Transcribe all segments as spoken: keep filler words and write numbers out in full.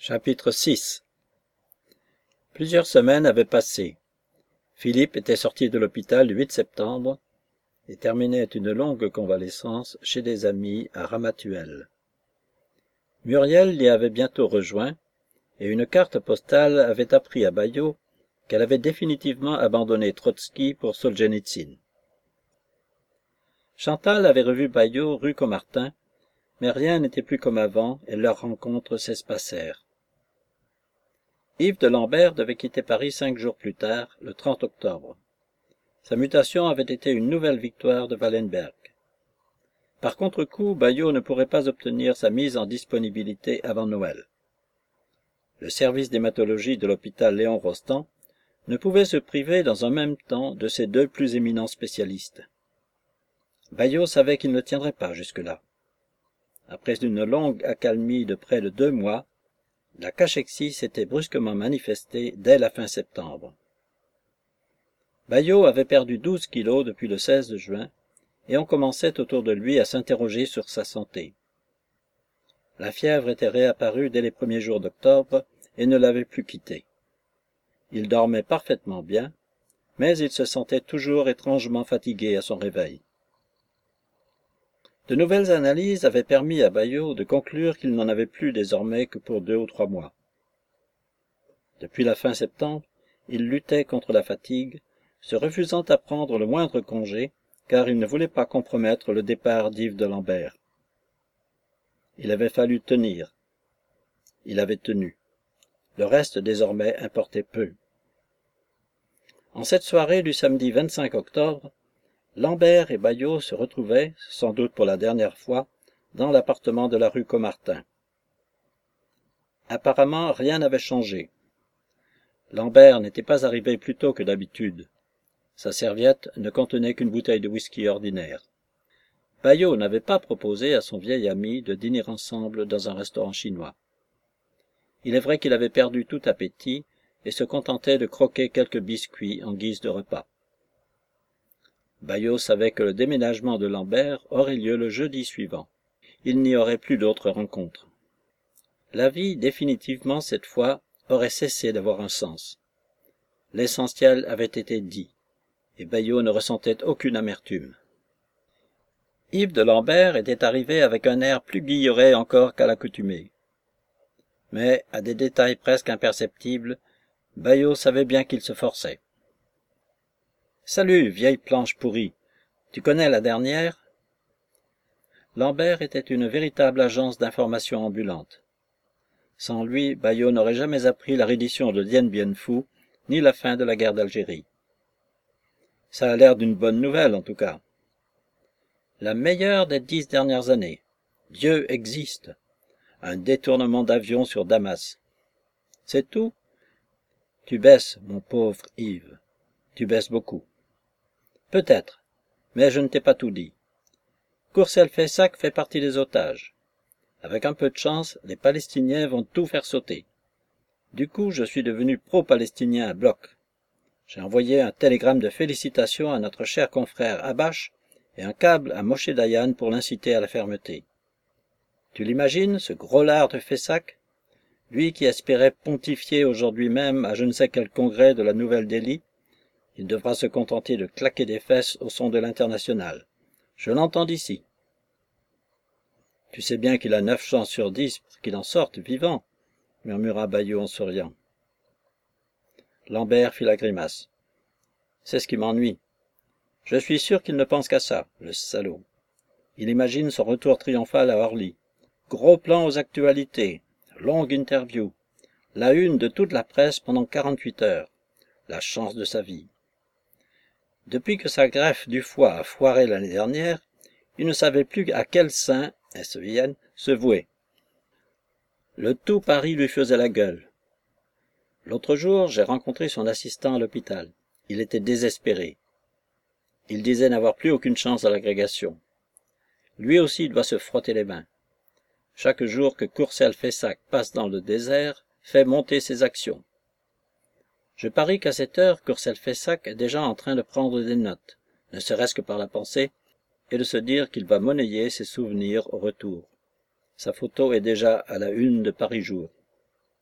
Chapitre six. Plusieurs semaines avaient passé. Philippe était sorti de l'hôpital le huit septembre et terminait une longue convalescence chez des amis à Ramatuelle. Muriel l'y avait bientôt rejoint et une carte postale avait appris à Baillot qu'elle avait définitivement abandonné Trotsky pour Soljenitsyne. Chantal avait revu Baillot rue Caumartin, mais rien n'était plus comme avant et leurs rencontres s'espacèrent. Yves de Lambert devait quitter Paris cinq jours plus tard, le trente octobre. Sa mutation avait été une nouvelle victoire de Wallenberg. Par contre-coup, Baillot ne pourrait pas obtenir sa mise en disponibilité avant Noël. Le service d'hématologie de l'hôpital Léon Rostand ne pouvait se priver dans un même temps de ses deux plus éminents spécialistes. Baillot savait qu'il ne tiendrait pas jusque-là. Après une longue accalmie de près de deux mois, la cachexie s'était brusquement manifestée dès la fin septembre. Baillot avait perdu douze kilos depuis le seize juin, et on commençait autour de lui à s'interroger sur sa santé. La fièvre était réapparue dès les premiers jours d'octobre et ne l'avait plus quitté. Il dormait parfaitement bien, mais il se sentait toujours étrangement fatigué à son réveil. De nouvelles analyses avaient permis à Baillot de conclure qu'il n'en avait plus désormais que pour deux ou trois mois. Depuis la fin septembre, il luttait contre la fatigue, se refusant à prendre le moindre congé, car il ne voulait pas compromettre le départ d'Yves de Lambert. Il avait fallu tenir. Il avait tenu. Le reste désormais importait peu. En cette soirée du samedi vingt-cinq octobre, Lambert et Baillot se retrouvaient, sans doute pour la dernière fois, dans l'appartement de la rue Caumartin. Apparemment, rien n'avait changé. Lambert n'était pas arrivé plus tôt que d'habitude. Sa serviette ne contenait qu'une bouteille de whisky ordinaire. Baillot n'avait pas proposé à son vieil ami de dîner ensemble dans un restaurant chinois. Il est vrai qu'il avait perdu tout appétit et se contentait de croquer quelques biscuits en guise de repas. Baillot savait que le déménagement de Lambert aurait lieu le jeudi suivant. Il n'y aurait plus d'autres rencontres. La vie, définitivement cette fois, aurait cessé d'avoir un sens. L'essentiel avait été dit, et Baillot ne ressentait aucune amertume. Yves de Lambert était arrivé avec un air plus guilleret encore qu'à l'accoutumée. Mais, à des détails presque imperceptibles, Baillot savait bien qu'il se forçait. « Salut, vieille planche pourrie. Tu connais la dernière ?» Lambert était une véritable agence d'information ambulante. Sans lui, Baillot n'aurait jamais appris la reddition de Dien Bien Phu, ni la fin de la guerre d'Algérie. Ça a l'air d'une bonne nouvelle, en tout cas. La meilleure des dix dernières années. Dieu existe. Un détournement d'avion sur Damas. C'est tout? Tu baisses, mon pauvre Yves. Tu baisses beaucoup. Peut-être, mais je ne t'ai pas tout dit. Courcelles-Fessac fait partie des otages. Avec un peu de chance, les Palestiniens vont tout faire sauter. Du coup, je suis devenu pro-palestinien à bloc. J'ai envoyé un télégramme de félicitations à notre cher confrère Habash et un câble à Moshe Dayan pour l'inciter à la fermeté. Tu l'imagines, ce gros lard de Fessac? Lui qui espérait pontifier aujourd'hui même à je ne sais quel congrès de la Nouvelle-Delhi, il devra se contenter de claquer des fesses au son de l'international. Je l'entends d'ici. Tu sais bien qu'il a neuf chances sur dix pour qu'il en sorte vivant, murmura Baillot en souriant. Lambert fit la grimace. C'est ce qui m'ennuie. Je suis sûr qu'il ne pense qu'à ça, le salaud. Il imagine son retour triomphal à Orly. Gros plan aux actualités, longue interview, la une de toute la presse pendant quarante-huit heures. La chance de sa vie. Depuis que sa greffe du foie a foiré l'année dernière, il ne savait plus à quel saint, S E I N, se vouer. Le tout Paris lui faisait la gueule. L'autre jour, j'ai rencontré son assistant à l'hôpital. Il était désespéré. Il disait n'avoir plus aucune chance à l'agrégation. Lui aussi doit se frotter les mains. Chaque jour que Courcelles-Fessac passe dans le désert, fait monter ses actions. Je parie qu'à cette heure, Courcelles-Fessac est déjà en train de prendre des notes, ne serait-ce que par la pensée, et de se dire qu'il va monnayer ses souvenirs au retour. Sa photo est déjà à la une de Paris Jour.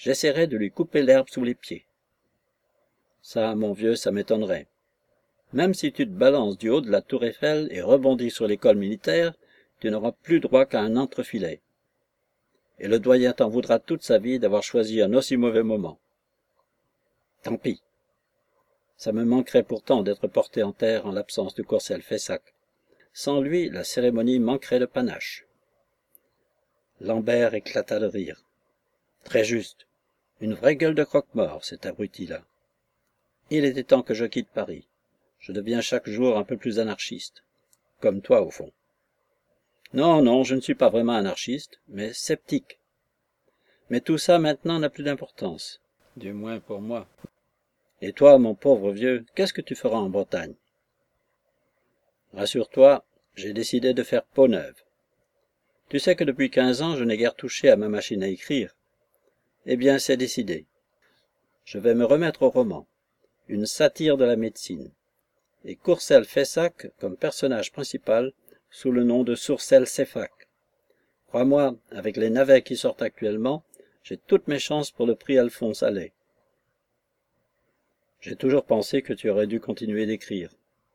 j'essaierai de lui couper l'herbe sous les pieds. Ça, mon vieux, ça m'étonnerait. Même si tu te balances du haut de la tour Eiffel et rebondis sur l'école militaire, tu n'auras plus droit qu'à un entrefilet. Et le doyen t'en voudra toute sa vie d'avoir choisi un aussi mauvais moment. Tant pis. Ça me manquerait pourtant d'être porté en terre en l'absence de Courcelles Fessac. Sans lui, la cérémonie manquerait de panache. Lambert éclata de rire. Très juste. Une vraie gueule de croque-mort, cet abruti-là. Il était temps que je quitte Paris. Je deviens chaque jour un peu plus anarchiste. Comme toi, au fond. Non, non, je ne suis pas vraiment anarchiste, mais sceptique. Mais tout ça, maintenant, n'a plus d'importance. Du moins pour moi. Et toi, mon pauvre vieux, qu'est-ce que tu feras en Bretagne? Rassure-toi, j'ai décidé de faire peau neuve. Tu sais que depuis quinze ans, je n'ai guère touché à ma machine à écrire. Eh bien, c'est décidé. Je vais me remettre au roman. Une satire de la médecine. Et Courcelles Fessac comme personnage principal, sous le nom de Sourcelles-Ceffac. Crois-moi, avec les navets qui sortent actuellement, j'ai toutes mes chances pour le prix Alphonse Allais. J'ai toujours pensé que tu aurais dû continuer d'écrire.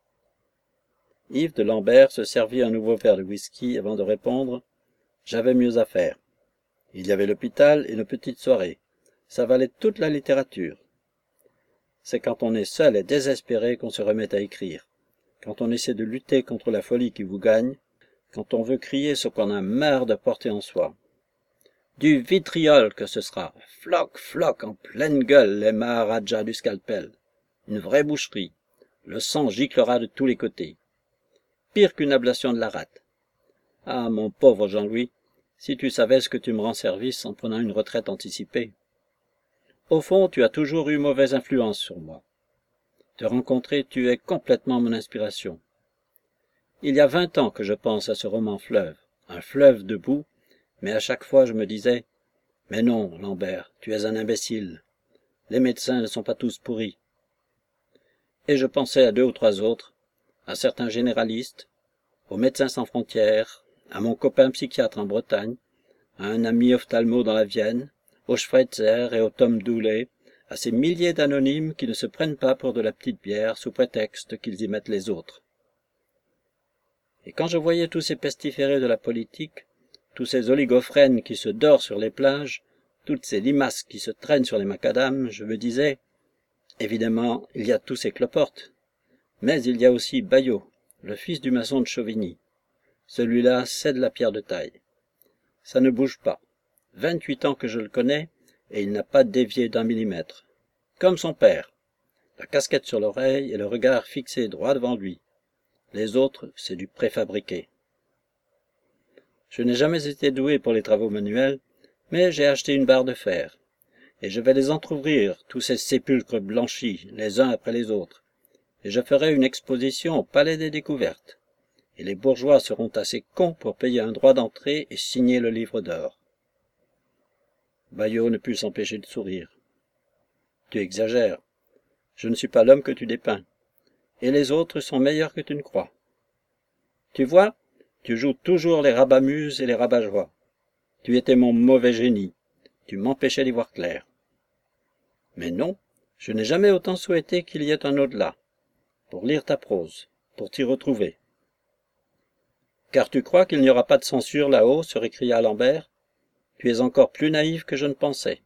Yves de Lambert se servit un nouveau verre de whisky avant de répondre « J'avais mieux à faire. Il y avait l'hôpital et nos petites soirées. Ça valait toute la littérature. C'est quand on est seul et désespéré qu'on se remet à écrire. Quand on essaie de lutter contre la folie qui vous gagne, quand on veut crier ce qu'on a marre de porter en soi. Du vitriol que ce sera, floc, floc, en pleine gueule, les maharajas du scalpel. Une vraie boucherie. Le sang giclera de tous les côtés. Pire qu'une ablation de la rate. Ah, mon pauvre Jean-Louis, si tu savais ce que tu me rends service en prenant une retraite anticipée. Au fond, tu as toujours eu mauvaise influence sur moi. Te rencontrer, tu es complètement mon inspiration. Il y a vingt ans que je pense à ce roman fleuve, un fleuve debout, mais à chaque fois je me disais « Mais non, Lambert, tu es un imbécile. Les médecins ne sont pas tous pourris. » Et je pensais à deux ou trois autres, à certains généralistes, aux Médecins sans frontières, à mon copain psychiatre en Bretagne, à un ami ophtalmo dans la Vienne, au Schweitzer et au Tom Dooley, à ces milliers d'anonymes qui ne se prennent pas pour de la petite bière sous prétexte qu'ils y mettent les autres. Et quand je voyais tous ces pestiférés de la politique, tous ces oligophrènes qui se dorent sur les plages, toutes ces limaces qui se traînent sur les macadams, je me disais, évidemment, il y a tous ces cloportes, mais il y a aussi Baillot, le fils du maçon de Chauvigny. Celui-là, c'est de la pierre de taille. Ça ne bouge pas. Vingt-huit ans que je le connais, et il n'a pas dévié d'un millimètre. Comme son père. La casquette sur l'oreille et le regard fixé droit devant lui. Les autres, c'est du préfabriqué. Je n'ai jamais été doué pour les travaux manuels, mais j'ai acheté une barre de fer. Et je vais les entr'ouvrir, tous ces sépulcres blanchis, les uns après les autres. Et je ferai une exposition au Palais des Découvertes. Et les bourgeois seront assez cons pour payer un droit d'entrée et signer le livre d'or. Baillot ne put s'empêcher de sourire. Tu exagères. Je ne suis pas l'homme que tu dépeins. Et les autres sont meilleurs que tu ne crois. Tu vois, tu joues toujours les rabat-muses et les rabat-joie. Tu étais mon mauvais génie. Tu m'empêchais d'y voir clair. Mais non, je n'ai jamais autant souhaité qu'il y ait un au-delà. Pour lire ta prose, pour t'y retrouver. Car tu crois qu'il n'y aura pas de censure là-haut, se récria Lambert. Tu es encore plus naïf que je ne pensais.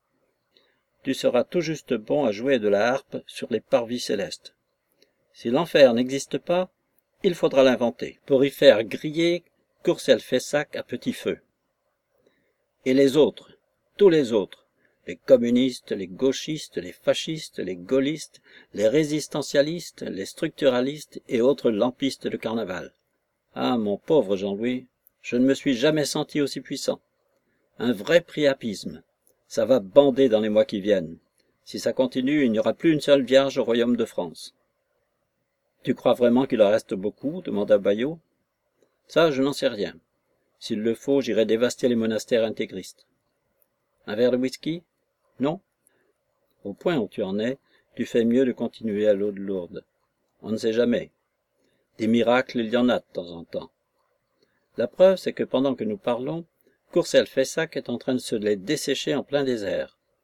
Tu seras tout juste bon à jouer de la harpe sur les parvis célestes. Si l'enfer n'existe pas, il faudra l'inventer, pour y faire griller Courcelles Fessac à petit feu. Et les autres, tous les autres, les communistes, les gauchistes, les fascistes, les gaullistes, les résistentialistes, les structuralistes et autres lampistes de carnaval. Ah, mon pauvre Jean-Louis, je ne me suis jamais senti aussi puissant. Un vrai priapisme. Ça va bander dans les mois qui viennent. Si ça continue, il n'y aura plus une seule vierge au royaume de France. Tu crois vraiment qu'il en reste beaucoup? Demanda Baillot. Ça, je n'en sais rien. S'il le faut, j'irai dévaster les monastères intégristes. Un verre de whisky? Non? Au point où tu en es, tu fais mieux de continuer à l'eau de Lourdes. On ne sait jamais. Des miracles, il y en a de temps en temps. La preuve, c'est que pendant que nous parlons, Courcelles Fessac est en train de se les dessécher en plein désert.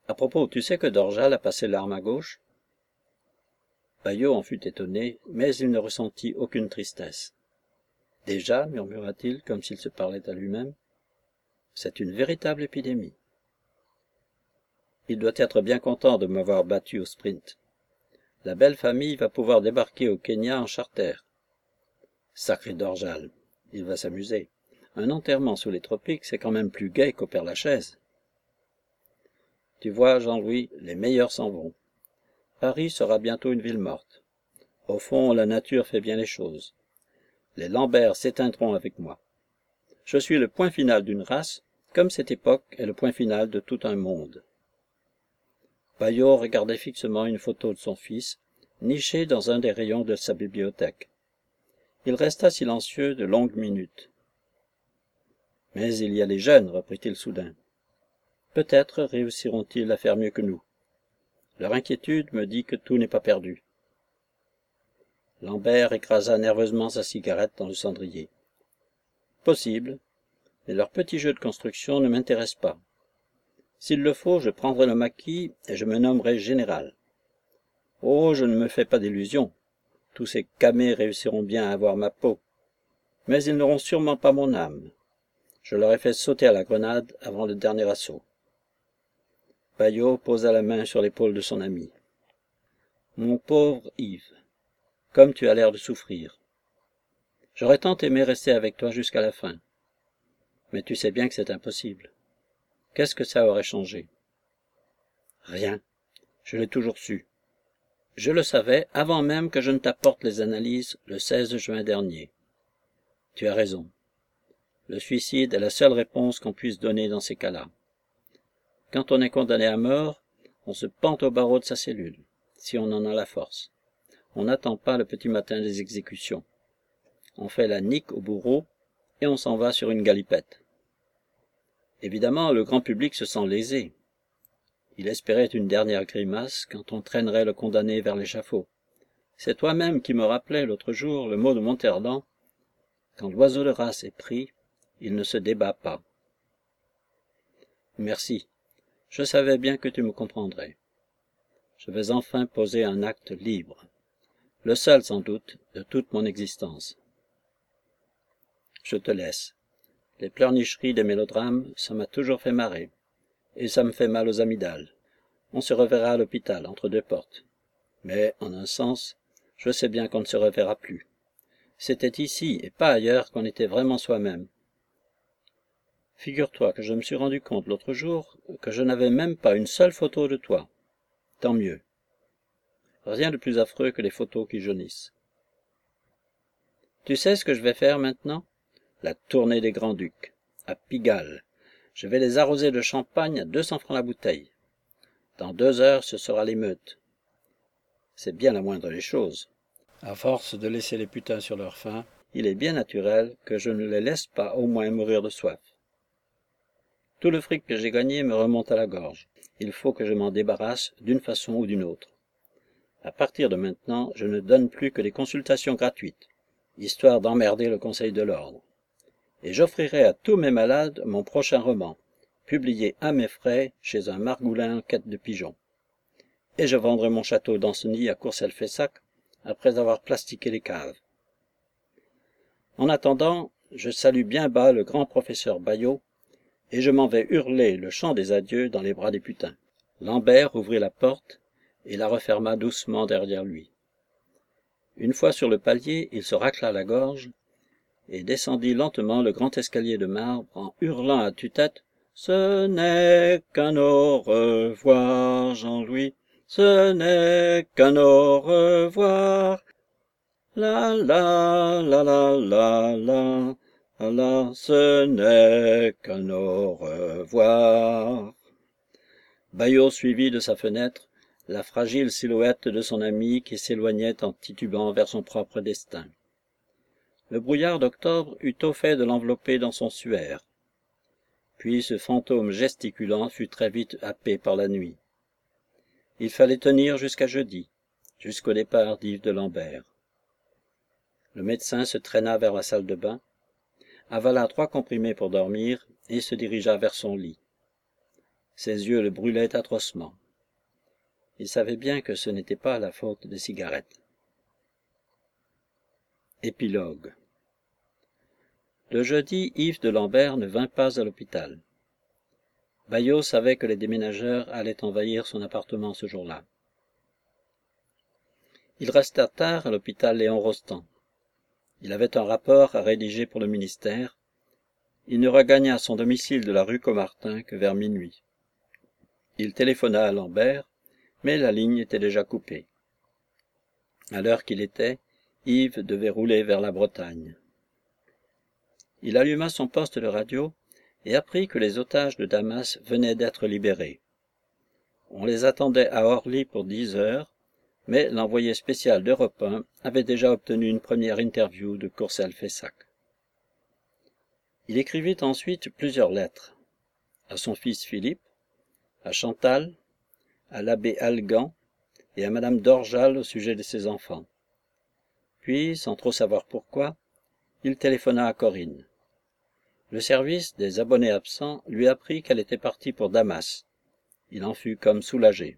À propos, tu sais que Dorjal a passé l'arme à gauche? Baillot en fut étonné, mais il ne ressentit aucune tristesse. Déjà, murmura-t-il, comme s'il se parlait à lui-même, c'est une véritable épidémie. Il doit être bien content de m'avoir battu au sprint. La belle famille va pouvoir débarquer au Kenya en charter. Sacré Dorjal, il va s'amuser. Un enterrement sous les tropiques, c'est quand même plus gai qu'au Père-Lachaise. Tu vois, Jean-Louis, les meilleurs s'en vont. Paris sera bientôt une ville morte. Au fond, la nature fait bien les choses. Les Lambert s'éteindront avec moi. Je suis le point final d'une race, comme cette époque est le point final de tout un monde. Baillot regardait fixement une photo de son fils, nichée dans un des rayons de sa bibliothèque. Il resta silencieux de longues minutes. « Mais il y a les jeunes, reprit-il soudain. Peut-être réussiront-ils à faire mieux que nous. Leur inquiétude me dit que tout n'est pas perdu. » Lambert écrasa nerveusement sa cigarette dans le cendrier. « Possible, mais leur petit jeu de construction ne m'intéresse pas. S'il le faut, je prendrai le maquis et je me nommerai général. Oh, je ne me fais pas d'illusions. Tous ces camés réussiront bien à avoir ma peau. Mais ils n'auront sûrement pas mon âme. Je leur ai fait sauter à la grenade avant le dernier assaut. » Baillot posa la main sur l'épaule de son ami. « Mon pauvre Yves, comme tu as l'air de souffrir. J'aurais tant aimé rester avec toi jusqu'à la fin. Mais tu sais bien que c'est impossible. Qu'est-ce que ça aurait changé? Rien. Je l'ai toujours su. Je le savais avant même que je ne t'apporte les analyses le seize juin dernier. Tu as raison. Le suicide est la seule réponse qu'on puisse donner dans ces cas-là. Quand on est condamné à mort, on se pend au barreau de sa cellule, si on en a la force. On n'attend pas le petit matin des exécutions. On fait la nique au bourreau et on s'en va sur une galipette. Évidemment, le grand public se sent lésé. Il espérait une dernière grimace quand on traînerait le condamné vers l'échafaud. C'est toi-même qui me rappelais l'autre jour le mot de Montherlant. Quand l'oiseau de race est pris, il ne se débat pas. Merci. Je savais bien que tu me comprendrais. Je vais enfin poser un acte libre. Le seul, sans doute, de toute mon existence. Je te laisse. Les pleurnicheries des mélodrames, ça m'a toujours fait marrer. Et ça me fait mal aux amygdales. On se reverra à l'hôpital, entre deux portes. Mais, en un sens, je sais bien qu'on ne se reverra plus. C'était ici, et pas ailleurs, qu'on était vraiment soi-même. Figure-toi que je me suis rendu compte l'autre jour que je n'avais même pas une seule photo de toi. Tant mieux. Rien de plus affreux que les photos qui jaunissent. Tu sais ce que je vais faire maintenant? La tournée des Grands-Ducs, à Pigalle. Je vais les arroser de champagne à deux cents francs la bouteille. Dans deux heures, ce sera l'émeute. C'est bien la moindre des choses. À force de laisser les putains sur leur faim, il est bien naturel que je ne les laisse pas au moins mourir de soif. Tout le fric que j'ai gagné me remonte à la gorge. Il faut que je m'en débarrasse d'une façon ou d'une autre. À partir de maintenant, je ne donne plus que des consultations gratuites, histoire d'emmerder le Conseil de l'Ordre. Et j'offrirai à tous mes malades mon prochain roman, publié à mes frais chez un margoulin en quête de pigeons. Et je vendrai mon château d'Ancenis à Courcelles-Fessac après avoir plastiqué les caves. En attendant, je salue bien bas le grand professeur Baillot, et je m'en vais hurler le chant des adieux dans les bras des putains. Lambert ouvrit la porte et la referma doucement derrière lui. Une fois sur le palier, il se racla la gorge et descendit lentement le grand escalier de marbre en hurlant à tue-tête « Ce n'est qu'un au revoir, Jean-Louis, ce n'est qu'un au revoir. La la la la la la. Allah, ce n'est qu'un au revoir. » Baillot suivit de sa fenêtre la fragile silhouette de son ami qui s'éloignait en titubant vers son propre destin. Le brouillard d'octobre eut tôt fait de l'envelopper dans son suaire. Puis ce fantôme gesticulant fut très vite happé par la nuit. Il fallait tenir jusqu'à jeudi, jusqu'au départ d'Yves de Lambert. Le médecin se traîna vers la salle de bain, avala trois comprimés pour dormir et se dirigea vers son lit. Ses yeux le brûlaient atrocement. Il savait bien que ce n'était pas la faute des cigarettes. Épilogue. Le jeudi, Yves de Lambert ne vint pas à l'hôpital. Baillot savait que les déménageurs allaient envahir son appartement ce jour-là. Il resta tard à l'hôpital Léon Rostand. Il avait un rapport à rédiger pour le ministère. Il ne regagna son domicile de la rue Caumartin que vers minuit. Il téléphona à Lambert, mais la ligne était déjà coupée. À l'heure qu'il était, Yves devait rouler vers la Bretagne. Il alluma son poste de radio et apprit que les otages de Damas venaient d'être libérés. On les attendait à Orly pour dix heures, mais l'envoyé spécial d'Europe un avait déjà obtenu une première interview de Courcelles-Fessac. Il écrivit ensuite plusieurs lettres, à son fils Philippe, à Chantal, à l'abbé Algan et à madame Dorjal au sujet de ses enfants. Puis, sans trop savoir pourquoi, il téléphona à Corinne. Le service des abonnés absents lui apprit qu'elle était partie pour Damas. Il en fut comme soulagé.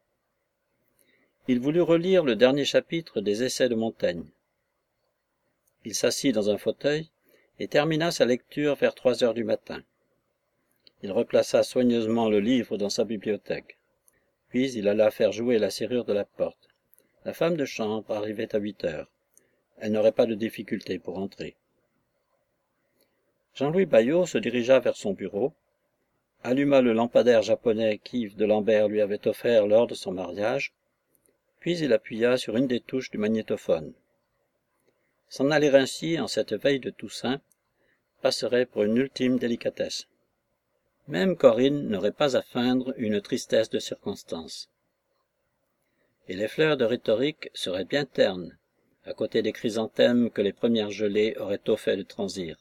Il voulut relire le dernier chapitre des Essais de Montaigne. Il s'assit dans un fauteuil et termina sa lecture vers trois heures du matin. Il replaça soigneusement le livre dans sa bibliothèque. Puis il alla faire jouer la serrure de la porte. La femme de chambre arrivait à huit heures. Elle n'aurait pas de difficulté pour entrer. Jean-Louis Baillot se dirigea vers son bureau, alluma le lampadaire japonais qu'Yves de Lambert lui avait offert lors de son mariage, puis il appuya sur une des touches du magnétophone. S'en aller ainsi en cette veille de Toussaint passerait pour une ultime délicatesse. Même Corinne n'aurait pas à feindre une tristesse de circonstance. Et les fleurs de rhétorique seraient bien ternes, à côté des chrysanthèmes que les premières gelées auraient tôt fait de transir.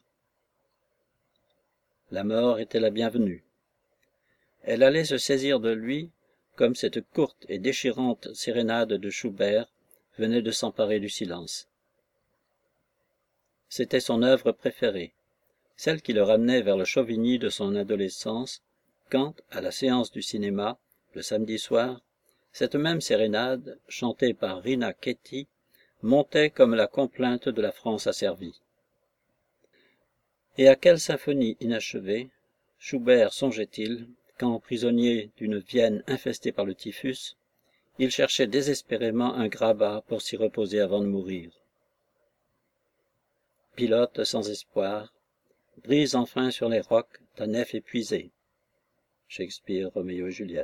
La mort était la bienvenue. Elle allait se saisir de lui comme cette courte et déchirante sérénade de Schubert venait de s'emparer du silence. C'était son œuvre préférée, celle qui le ramenait vers le Chauvigny de son adolescence, quand, à la séance du cinéma, le samedi soir, cette même sérénade, chantée par Rina Ketty, montait comme la complainte de la France asservie. Et à quelle symphonie inachevée Schubert songeait-il, quand, prisonnier d'une Vienne infestée par le typhus, il cherchait désespérément un grabat pour s'y reposer avant de mourir. Pilote sans espoir, brise enfin sur les rocs ta nef épuisée. Shakespeare, Roméo et Juliette.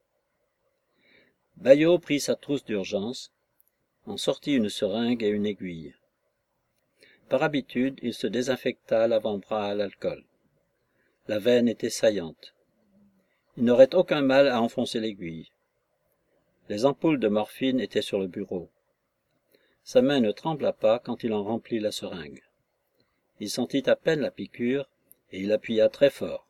Baillot prit sa trousse d'urgence, en sortit une seringue et une aiguille. Par habitude, il se désinfecta l'avant-bras à l'alcool. La veine était saillante. Il n'aurait aucun mal à enfoncer l'aiguille. Les ampoules de morphine étaient sur le bureau. Sa main ne trembla pas quand il en remplit la seringue. Il sentit à peine la piqûre et il appuya très fort.